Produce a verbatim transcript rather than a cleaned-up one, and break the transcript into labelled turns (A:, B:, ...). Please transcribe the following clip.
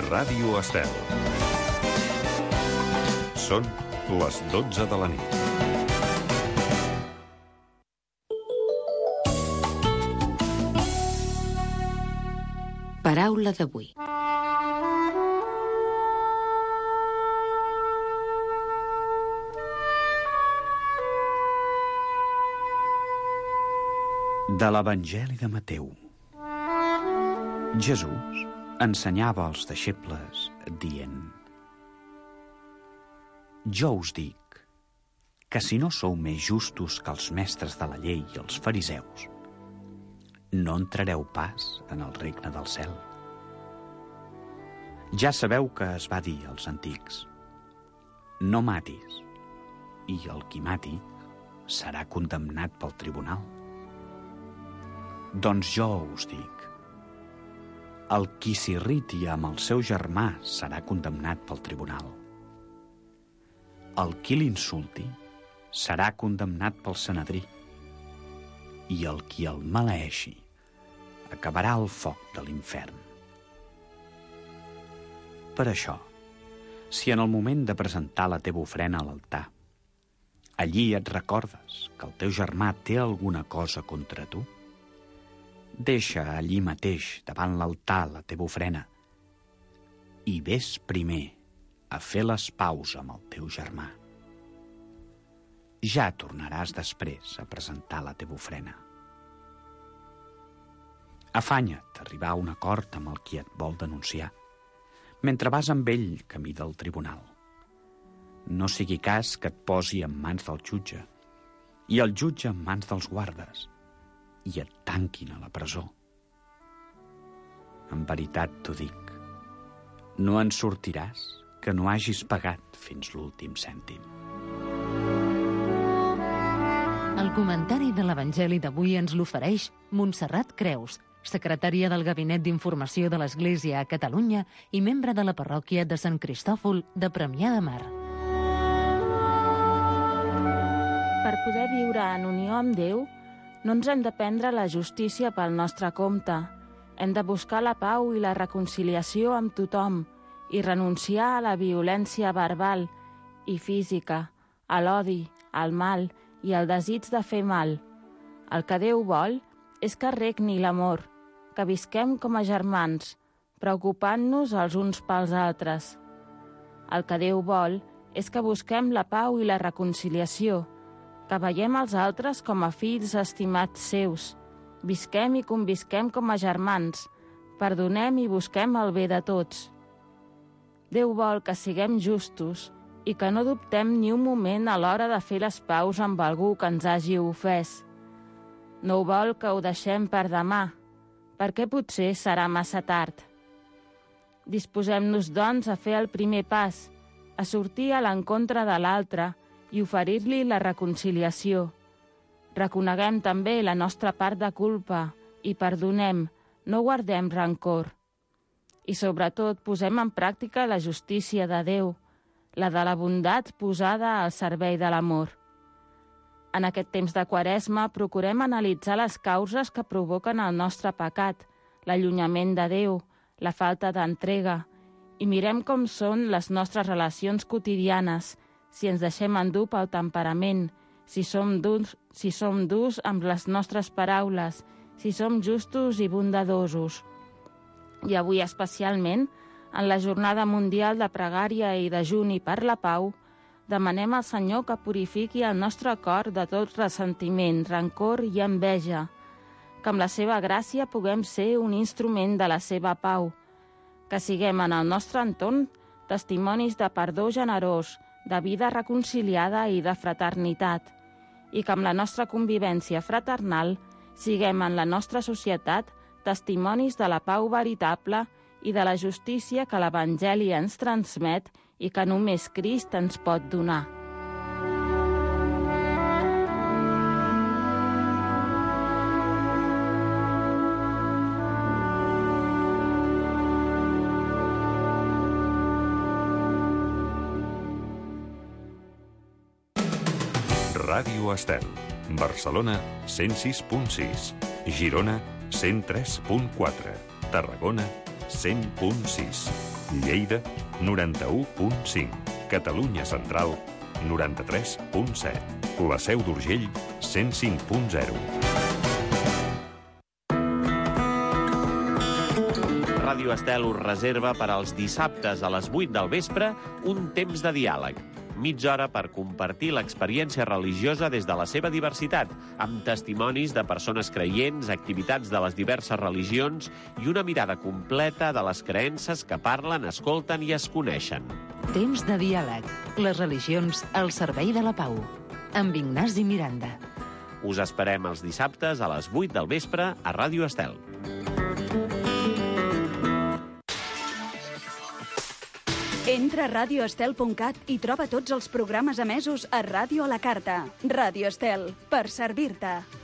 A: Ràdio Estel. Són les dotze de la nit.
B: Paraula d'avui.
C: De l'Evangeli de Mateu. Jesús ensenyava als deixebles dient: Jo us dic que si no sou més justos que els mestres de la llei i els fariseus, no entrareu pas en el regne del cel. Ja sabeu que es va dir als antics: no matis, i el qui mati serà condemnat pel tribunal. Doncs jo us dic, el qui s'irriti amb el seu germà serà condemnat pel tribunal. El qui l'insulti serà condemnat pel Sanedrí, i el qui el maleeixi acabarà al foc de l'infern. Per això, si en el moment de presentar la teva ofrena a l'altar, allí et recordes que el teu germà té alguna cosa contra tu, deixa allí mateix, davant l'altar, la teva ofrena, i ves primer a fer les paus amb el teu germà. Ja tornaràs després a presentar la teva ofrena. Afanya't a arribar a un acord amb el qui et vol denunciar, mentre vas amb ell camí del tribunal. No sigui cas que et posi en mans del jutge, i el jutge en mans dels guardes, i et tanquin a la presó. En veritat t'ho dic, no en sortiràs que no hagis pagat fins l'últim cèntim.
B: El comentari de l'Evangeli d'avui ens l'ofereix Montserrat Creus, secretària del Gabinet d'Informació de l'Església a Catalunya i membre de la parròquia de Sant Cristòfol de Premià de Mar.
D: Per poder viure en unió amb Déu, no ens hem de prendre la justícia pel nostre compte. Hem de buscar la pau i la reconciliació amb tothom i renunciar a la violència verbal i física, a l'odi, al mal i al desig de fer mal. El que Déu vol és que regni l'amor, que visquem com a germans, preocupant-nos els uns pels altres. El que Déu vol és que busquem la pau i la reconciliació, que veiem els altres com a fills estimats seus, visquem i convisquem com a germans, perdonem i busquem el bé de tots. Déu vol que siguem justos i que no dubtem ni un moment a l'hora de fer les paus amb algú que ens hagi ofès. No vol que ho deixem per demà, perquè potser serà massa tard. Disposem-nos, doncs, a fer el primer pas, a sortir a l'encontre de l'altre i oferir-li la reconciliació. Reconeguem també la nostra part de culpa i perdonem, no guardem rancor. I sobretot posem en pràctica la justícia de Déu, la de la bondat posada al servei de l'amor. En aquest temps de Quaresma procurem analitzar les causes que provoquen el nostre pecat, l'allunyament de Déu, la falta d'entrega, i mirem com són les nostres relacions quotidianes, si ens deixem endur pel temperament, si som durs, si som durs amb les nostres paraules, si som justos i bondadosos. I avui especialment, en la Jornada Mundial de Pregària i Dejuni per la Pau, demanem al Senyor que purifiqui el nostre cor de tot ressentiment, rancor i enveja, que amb la seva gràcia puguem ser un instrument de la seva pau, que siguem en el nostre entorn testimonis de perdó generós, de vida reconciliada i de fraternitat, i que amb la nostra convivència fraternal siguem en la nostra societat testimonis de la pau veritable i de la justícia que l'Evangeli ens transmet i que només Crist ens pot donar.
A: Ràdio Estel. Barcelona, cent sis punt sis. Girona, cent tres punt quatre. Tarragona, cent punt sis. Lleida, noranta-u punt cinc. Catalunya Central, noranta-tres punt set. La Seu d'Urgell, cent cinc punt zero.
E: Ràdio Estel us reserva per als dissabtes a les vuit del vespre un temps de diàleg. Mitja hora per compartir l'experiència religiosa des de la seva diversitat, amb testimonis de persones creients, activitats de les diverses religions i una mirada completa de les creences que parlen, escolten i es coneixen.
B: Temps de diàleg. Les religions al servei de la pau. Amb Ignasi Miranda.
E: Us esperem els dissabtes a les vuit del vespre a Ràdio Estel.
F: Entra a radio estel punt cat i troba tots els programes emesos a Ràdio a la Carta. Ràdio Estel, per servir-te.